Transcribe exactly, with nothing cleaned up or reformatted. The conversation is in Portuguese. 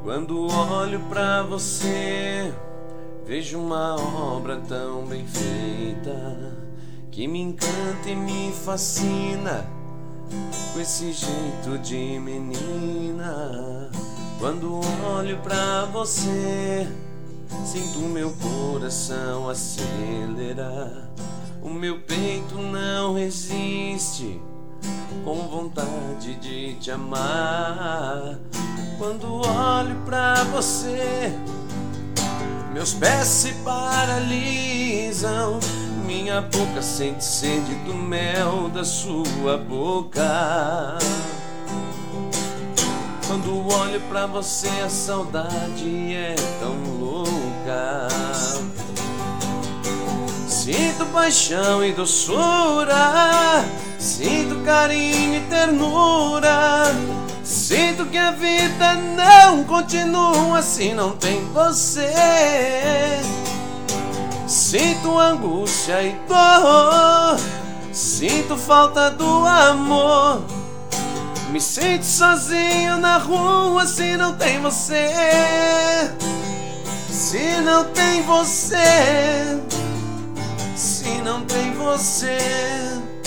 Quando olho pra você, vejo uma obra tão bem feita, que me encanta e me fascina, com esse jeito de menina. Quando olho pra você, sinto meu coração acelerar, o meu peito não resiste, com vontade de te amar. Quando olho pra você, meus pés se paralisam, minha boca sente sede do mel da sua boca. Quando olho pra você, a saudade é tão louca. Sinto paixão e doçura, sinto carinho e ternura, sinto que a vida não continua se não tem você. Sinto angústia e dor, sinto falta do amor, me sinto sozinho na rua se não tem você. Se não tem você, se não tem você.